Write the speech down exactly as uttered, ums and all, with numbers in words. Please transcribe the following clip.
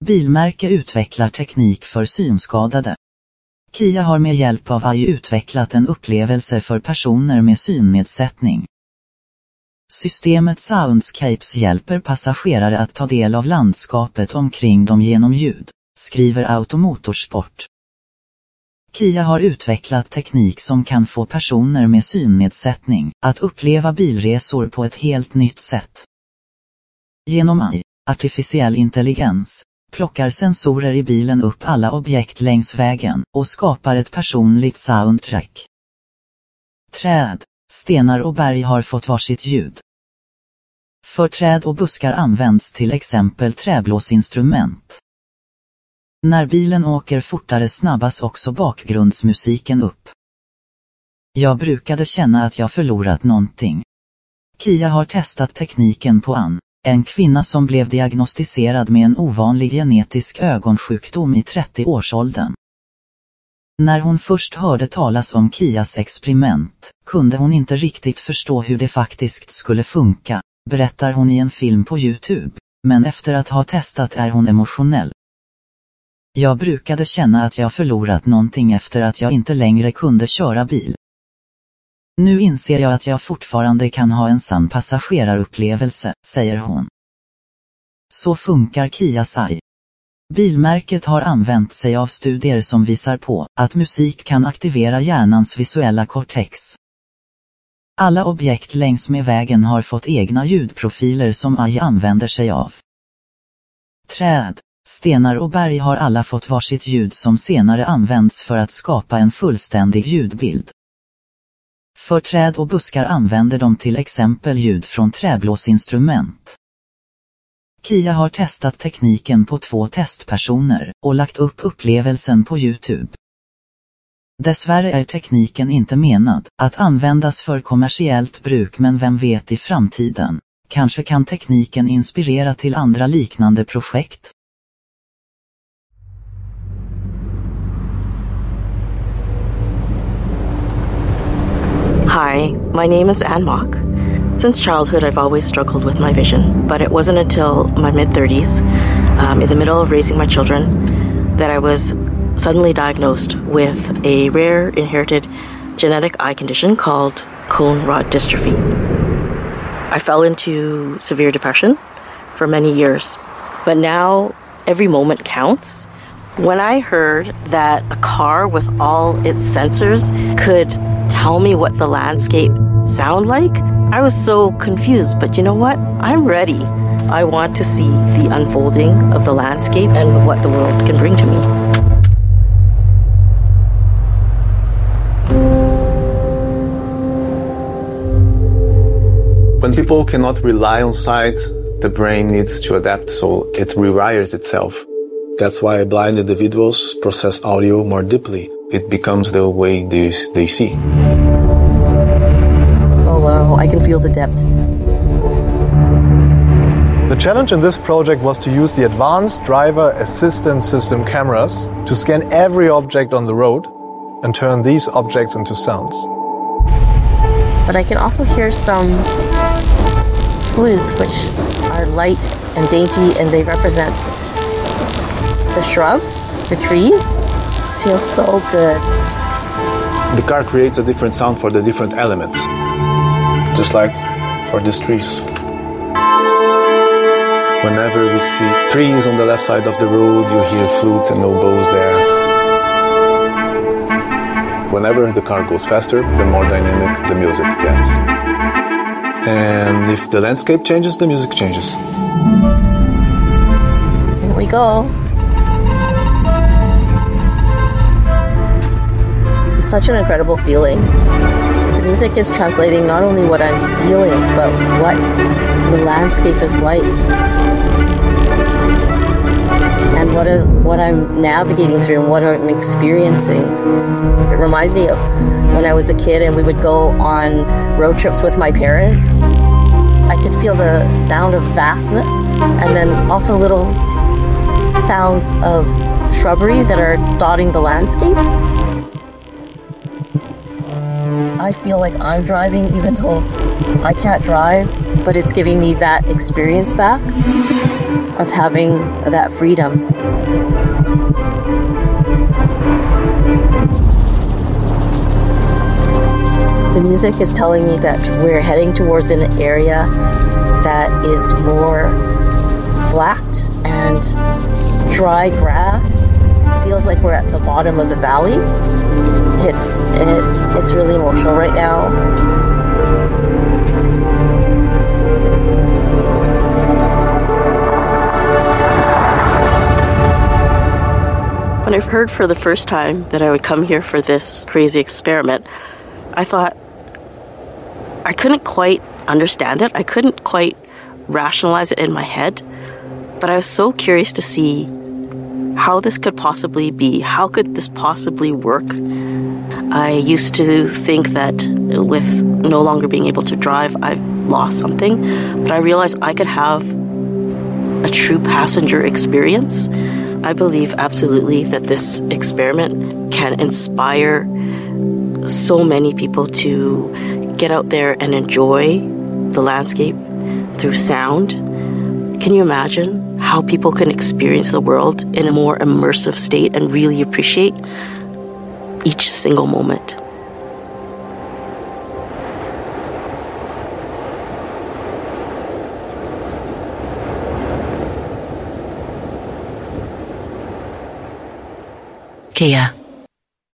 Bilmärke utvecklar teknik för synskadade. Kia har med hjälp av A I utvecklat en upplevelse för personer med synnedsättning. Systemet Soundscapes hjälper passagerare att ta del av landskapet omkring dem genom ljud, skriver Automotorsport. Kia har utvecklat teknik som kan få personer med synnedsättning att uppleva bilresor på ett helt nytt sätt. Genom A I, artificiell intelligens, plockar sensorer i bilen upp alla objekt längs vägen och skapar ett personligt soundtrack. Träd, stenar och berg har fått varsitt ljud. För träd och buskar används till exempel träblåsinstrument. När bilen åker fortare snabbas också bakgrundsmusiken upp. Jag brukade känna att jag förlorat någonting. Kia har testat tekniken på Ann, en kvinna som blev diagnostiserad med en ovanlig genetisk ögonsjukdom i trettio-årsåldern. När hon först hörde talas om Kias experiment, kunde hon inte riktigt förstå hur det faktiskt skulle funka, berättar hon i en film på YouTube, men efter att ha testat är hon emotionell. Jag brukade känna att jag förlorat någonting efter att jag inte längre kunde köra bil. Nu inser jag att jag fortfarande kan ha en sann passagerarupplevelse, säger hon. Så funkar Kias A I. Bilmärket har använt sig av studier som visar på att musik kan aktivera hjärnans visuella cortex. Alla objekt längs med vägen har fått egna ljudprofiler som A I använder sig av. Träd, stenar och berg har alla fått varsitt ljud som senare används för att skapa en fullständig ljudbild. För träd och buskar använder de till exempel ljud från träblåsinstrument. Kia har testat tekniken på två testpersoner och lagt upp upplevelsen på YouTube. Dessvärre är tekniken inte menad att användas för kommersiellt bruk, men vem vet i framtiden, kanske kan tekniken inspirera till andra liknande projekt. Hi, my name is Ann Mock. Since childhood, I've always struggled with my vision, but it wasn't until my mid-thirties, um, in the middle of raising my children, that I was suddenly diagnosed with a rare inherited genetic eye condition called cone rod dystrophy. I fell into severe depression for many years, but now every moment counts. When I heard that a car with all its sensors could tell me what the landscape sound like, I was so confused, but you know what? I'm ready. I want to see the unfolding of the landscape and what the world can bring to me. When people cannot rely on sight, the brain needs to adapt, so it rewires itself. That's why blind individuals process audio more deeply. It becomes the way they, they see. Oh wow, I can feel the depth. The challenge in this project was to use the advanced driver assistance system cameras to scan every object on the road and turn these objects into sounds. But I can also hear some flutes, which are light and dainty, and they represent the shrubs, the trees. It feels so good. The car creates a different sound for the different elements, just like for these trees. Whenever we see trees on the left side of the road, you hear flutes and oboes there. Whenever the car goes faster, the more dynamic the music gets. And if the landscape changes, the music changes. Here we go. It's such an incredible feeling. The music is translating not only what I'm feeling, but what the landscape is like. And what is what I'm navigating through and what I'm experiencing. It reminds me of when I was a kid and we would go on road trips with my parents. I could feel the sound of vastness and then also little t- sounds of shrubbery that are dotting the landscape. I feel like I'm driving even though I can't drive, but it's giving me that experience back. of having that freedom. The music is telling me that we're heading towards an area that is more flat and dry grass. Feels like we're at the bottom of the valley. It's it, it's really emotional right now. When I heard for the first time that I would come here for this crazy experiment, I thought I couldn't quite understand it. I couldn't quite rationalize it in my head, but I was so curious to see how this could possibly be. How could this possibly work? I used to think that with no longer being able to drive, I've lost something, but I realized I could have a true passenger experience. I believe absolutely that this experiment can inspire so many people to get out there and enjoy the landscape through sound. Can you imagine how people can experience the world in a more immersive state and really appreciate each single moment? Kia.